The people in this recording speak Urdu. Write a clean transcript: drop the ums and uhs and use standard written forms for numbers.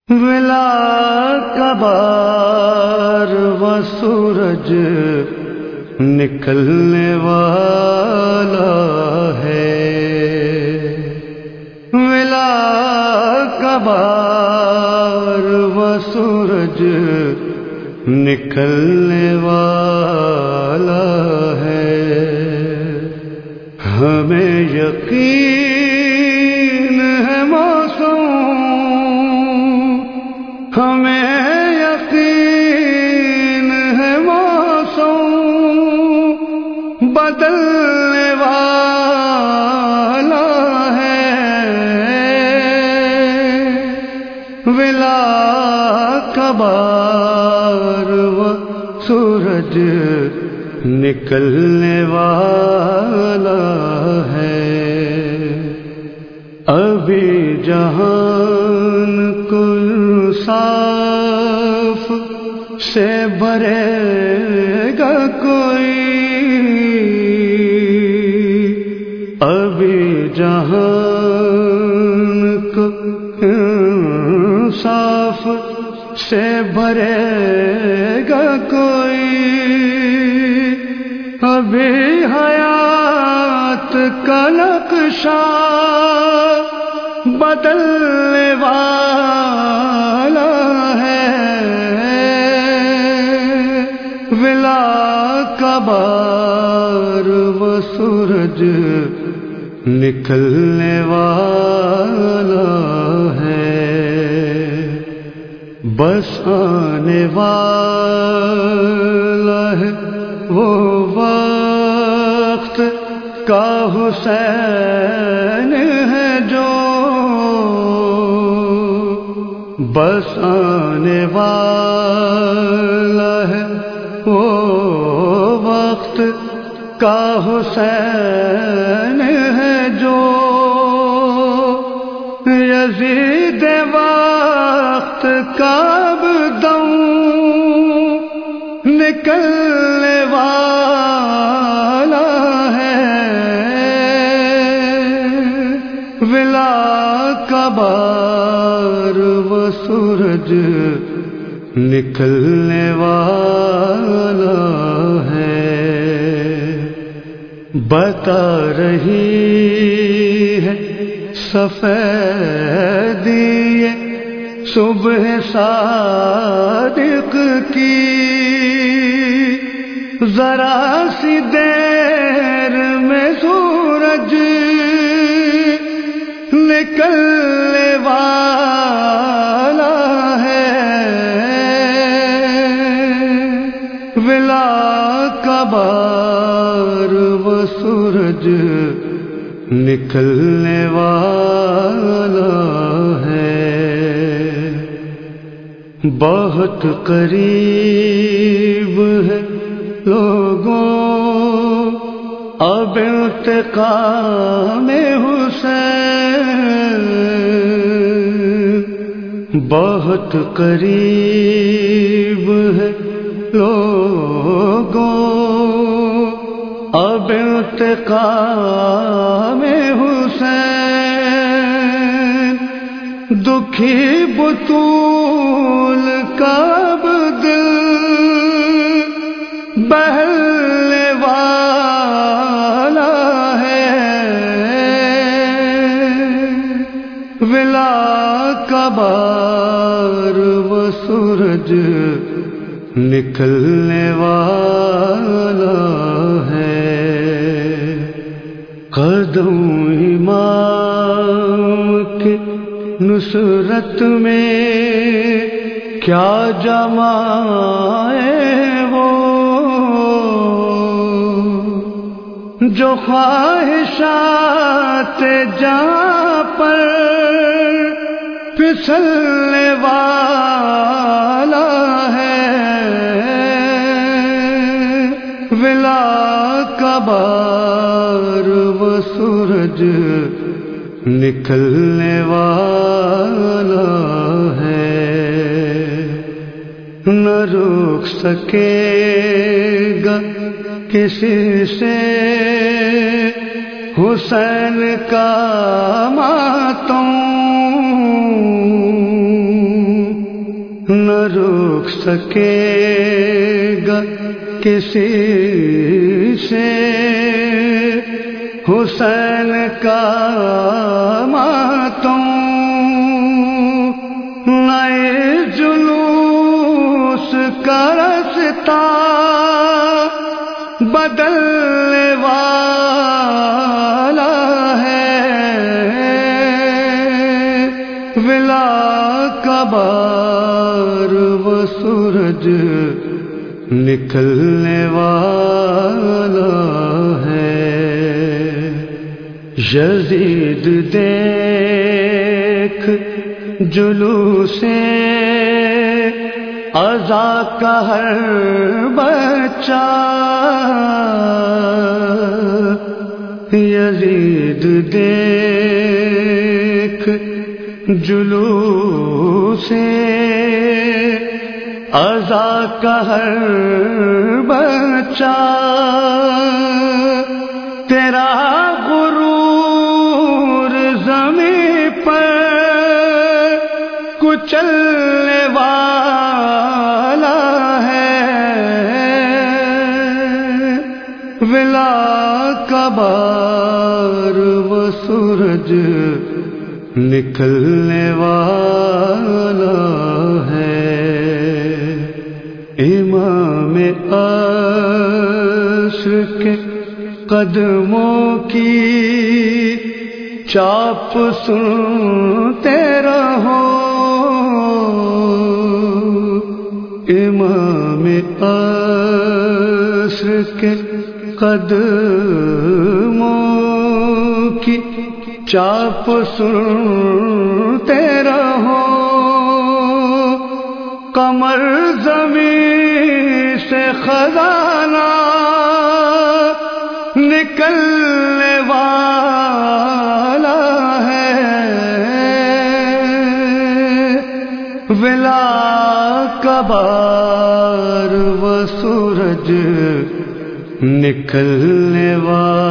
ولا کبار و سورج نکلنے والا ہے، ولا کبار و سورج نکلنے والا ہے، ہمیں یقین ہے موسم، ہمیں یقین ہے موسم بدلنے والا ہے، ولا کبار و سورج نکلنے والا ہے، ابھی جہان کل صاف سے بھرے گا کوئی، ابھی جہان کو صاف سے بھرے گا کوئی، ابھی حیات کا نقشہ بدلنے والا ہے، ولا کبار و سورج نکلنے والا ہے، بس آنے والا ہے وہ وقت کا حسین ہے جو، بس آنے والا ہے وہ وقت کا حسین ہے جو، یزید وقت کا دم نکلنے والا ہے، ولا کبار و سورج نکلنے والا ہے، بتا رہی ہے سفیدی صبح صادق کی، ذرا سی دیر میں سورج نکلنے والا ہے، ولا کبار و سورج نکلنے والا ہے، بہت قریب ہے لوگوں اب انتقام حسین، بہت قریب ہے لوگوں اب انتقام حسین، دکھی بطول کا اب دل بہلنے والا ہے، ولا کبار و سورج نکلنے والا ہے، قدم امام کے نصرت میں کیا جمائے وہ، جو خواہشات جہاں پر پھسلنے والا ہے، ولا کبار و سورج نکلنے والا ہے، نہ روک سکے گا کسی سے حسین کا ماتم، نہ روک سکے گا کسی سے حسین کا ماتم، نئے جلوس کا رستہ بدلنے والا ہے، ولا کا بار وہ سورج نکلنے والا ہے۔ یزید دیکھ جلوسے عزا کا ہر بچہ، یزید دیکھ جلوسے عزا کا ہر بچہ، تیرا غرور زمین پر کچلنے والا ہے، ولا کا بار وہ سورج نکلنے والا ہے۔ امام عصر کے قدموں کی چاپ سنتے رہو، امام عصر کے قدموں کی چاپ سنتے رہو، قمر زمین سے خزانہ نکلنے والا ہے، ولا کا بار وہ سورج نکلنے والا